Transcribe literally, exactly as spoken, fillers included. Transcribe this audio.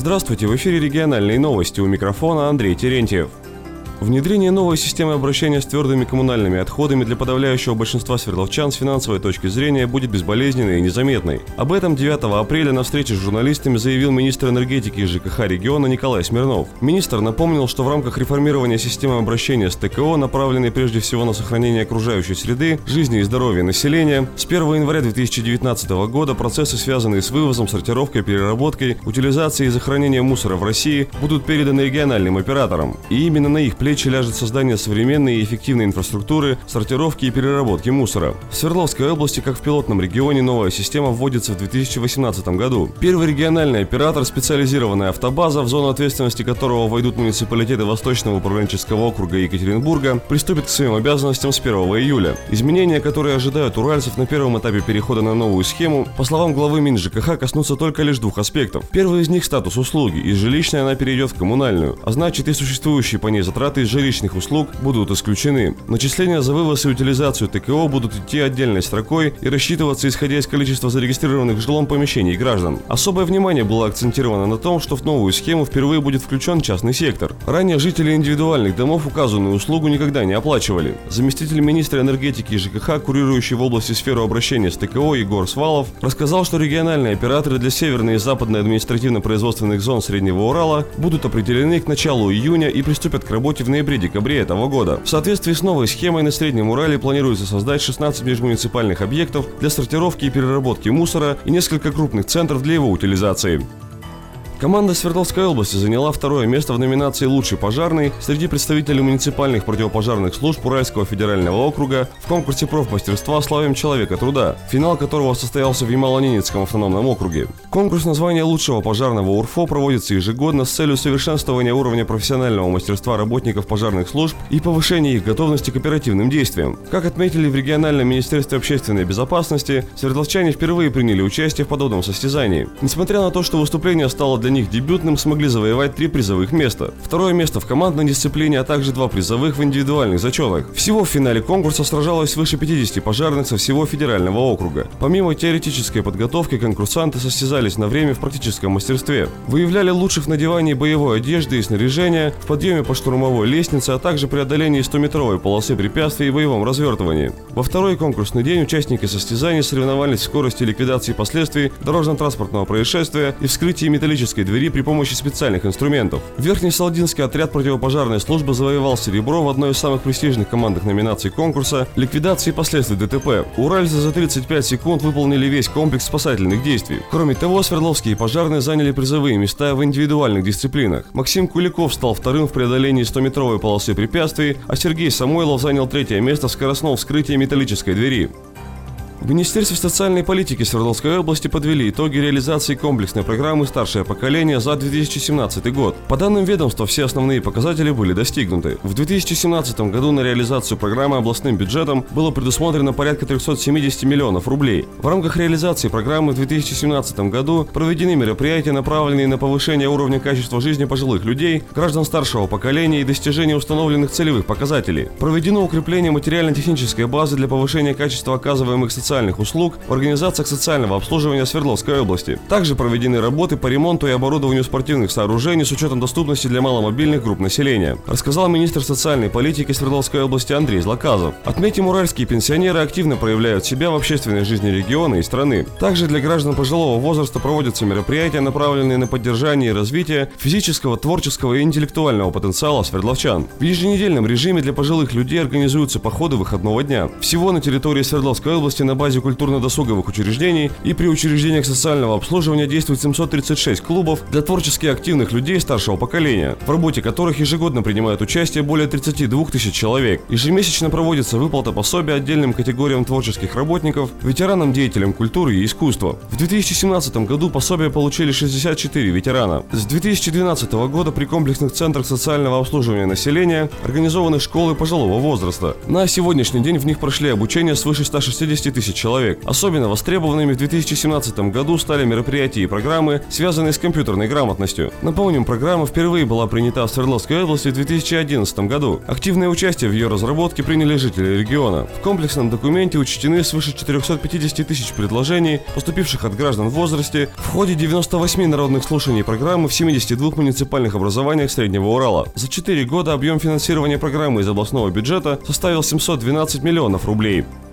Здравствуйте, в эфире региональные новости, у микрофона Андрей Терентьев. Внедрение новой системы обращения с твердыми коммунальными отходами для подавляющего большинства свердловчан с финансовой точки зрения будет безболезненной и незаметной. Об этом девятого апреля на встрече с журналистами заявил министр энергетики и ЖКХ региона Николай Смирнов. Министр напомнил, что в рамках реформирования системы обращения с ТКО, направленной прежде всего на сохранение окружающей среды, жизни и здоровья населения, с первого января две тысячи девятнадцатого года процессы, связанные с вывозом, сортировкой, переработкой, утилизацией и захоронением мусора в России, будут переданы региональным операторам. И именно на их плечи ляжет создание современной и эффективной инфраструктуры сортировки и переработки мусора. В Свердловской области, как в пилотном регионе, новая система вводится в две тысячи восемнадцатом году. Первый региональный оператор, специализированная автобаза, в зону ответственности которого войдут муниципалитеты Восточного управленческого округа и Екатеринбурга, приступит к своим обязанностям с первого июля. Изменения, которые ожидают уральцев на первом этапе перехода на новую схему, по словам главы МинЖКХ, коснутся только лишь двух аспектов. Первый из них – статус услуги. Из жилищной она перейдет в коммунальную, а значит и существующие по ней затраты из жилищных услуг будут исключены. Начисления за вывоз и утилизацию ТКО будут идти отдельной строкой и рассчитываться исходя из количества зарегистрированных в жилом помещений граждан. Особое внимание было акцентировано на том, что в новую схему впервые будет включен частный сектор. Ранее жители индивидуальных домов указанную услугу никогда не оплачивали. Заместитель министра энергетики и ЖКХ, курирующий в области сферу обращения с ТКО Егор Свалов, рассказал, что региональные операторы для северной и западной административно-производственных зон Среднего Урала будут определены к началу июня и приступят к работе в ноябре-декабре этого года. В соответствии с новой схемой на Среднем Урале планируется создать шестнадцать межмуниципальных объектов для сортировки и переработки мусора и несколько крупных центров для его утилизации. Команда Свердловской области заняла второе место в номинации «Лучший пожарный» среди представителей муниципальных противопожарных служб Уральского федерального округа в конкурсе профмастерства «Славим человека труда», финал которого состоялся в Ямало-Ненецком автономном округе. Конкурс на звание лучшего пожарного УРФО проводится ежегодно с целью совершенствования уровня профессионального мастерства работников пожарных служб и повышения их готовности к оперативным действиям. Как отметили в региональном министерстве общественной безопасности, свердловчане впервые приняли участие в подобном состязании. Несмотря на то, что выступление стало для них дебютным, смогли завоевать три призовых места. Второе место в командной дисциплине, а также два призовых в индивидуальных зачетах. Всего в финале конкурса сражалось свыше пятидесяти пожарных со всего федерального округа. Помимо теоретической подготовки, конкурсанты состязались на время в практическом мастерстве. Выявляли лучших в надевании боевой одежды и снаряжения, в подъеме по штурмовой лестнице, а также преодолении стометровой полосы препятствий и боевом развертывании. Во второй конкурсный день участники состязаний соревновались в скорости ликвидации последствий дорожно-транспортного происшествия и вскрытии металлической двери при помощи специальных инструментов. Верхний Салдинский отряд противопожарной службы завоевал серебро в одной из самых престижных командных номинаций конкурса – ликвидации последствий ДТП. Уральцы за тридцать пять секунд выполнили весь комплекс спасательных действий. Кроме того, свердловские пожарные заняли призовые места в индивидуальных дисциплинах. Максим Куликов стал вторым в преодолении стометровой полосы препятствий, а Сергей Самойлов занял третье место в скоростном вскрытии металлической двери. В Министерстве социальной политики Свердловской области подвели итоги реализации комплексной программы «Старшее поколение» за две тысячи семнадцатый год. По данным ведомства, все основные показатели были достигнуты. В две тысячи семнадцатом году на реализацию программы областным бюджетом было предусмотрено порядка трехсот семидесяти миллионов рублей. В рамках реализации программы в две тысячи семнадцатом году проведены мероприятия, направленные на повышение уровня качества жизни пожилых людей, граждан старшего поколения и достижение установленных целевых показателей. Проведено укрепление материально-технической базы для повышения качества оказываемых социальных социальных услуг в организациях социального обслуживания Свердловской области. Также проведены работы по ремонту и оборудованию спортивных сооружений с учетом доступности для маломобильных групп населения, рассказал министр социальной политики Свердловской области Андрей Злаказов. Отметим, уральские пенсионеры активно проявляют себя в общественной жизни региона и страны. Также для граждан пожилого возраста проводятся мероприятия, направленные на поддержание и развитие физического, творческого и интеллектуального потенциала свердловчан. В еженедельном режиме для пожилых людей организуются походы выходного дня. Всего на территории Свердловской области на базе культурно-досуговых учреждений и при учреждениях социального обслуживания действует семьсот тридцать шесть клубов для творчески активных людей старшего поколения, в работе которых ежегодно принимают участие более тридцати двух тысяч человек. Ежемесячно проводится выплата пособия отдельным категориям творческих работников, ветеранам, деятелям культуры и искусства. В две тысячи семнадцатом году пособие получили шестьдесят четыре ветерана. С две тысячи двенадцатого года при комплексных центрах социального обслуживания населения организованы школы пожилого возраста. На сегодняшний день в них прошли обучение свыше ста шестидесяти тысяч тысяч человек. Особенно востребованными в две тысячи семнадцатом году стали мероприятия и программы, связанные с компьютерной грамотностью. Напомним, программа впервые была принята в Свердловской области в две тысячи одиннадцатом году. Активное участие в ее разработке приняли жители региона. В комплексном документе учтены свыше четырехсот пятидесяти тысяч предложений, поступивших от граждан в возрасте, в ходе девяноста восьми народных слушаний программы в семидесяти двух муниципальных образованиях Среднего Урала. За четыре года объем финансирования программы из областного бюджета составил семьсот двенадцать миллионов рублей.